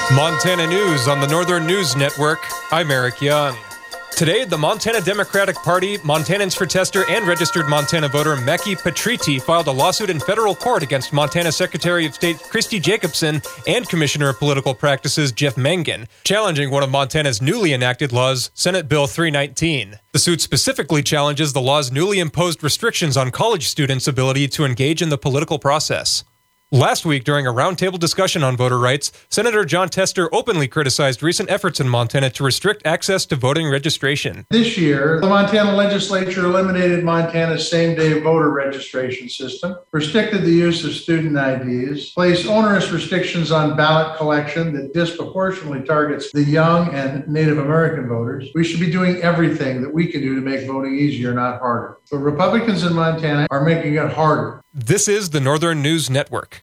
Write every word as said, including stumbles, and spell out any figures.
Montana News on the Northern News Network. I'm Eric Young. Today, the Montana Democratic Party, Montanans for Tester, and registered Montana voter Mekhi Patriti filed a lawsuit in federal court against Montana Secretary of State Christy Jacobson and Commissioner of Political Practices Jeff Mangan, challenging one of Montana's newly enacted laws, Senate Bill three nineteen. The suit specifically challenges the law's newly imposed restrictions on college students' ability to engage in the political process. Last week, during a roundtable discussion on voter rights, Senator Jon Tester openly criticized recent efforts in Montana to restrict access to voting registration. This year, the Montana legislature eliminated Montana's same-day voter registration system, restricted the use of student I Ds, placed onerous restrictions on ballot collection that disproportionately targets the young and Native American voters. We should be doing everything that we can do to make voting easier, not harder. But Republicans in Montana are making it harder. This is the Northern News Network.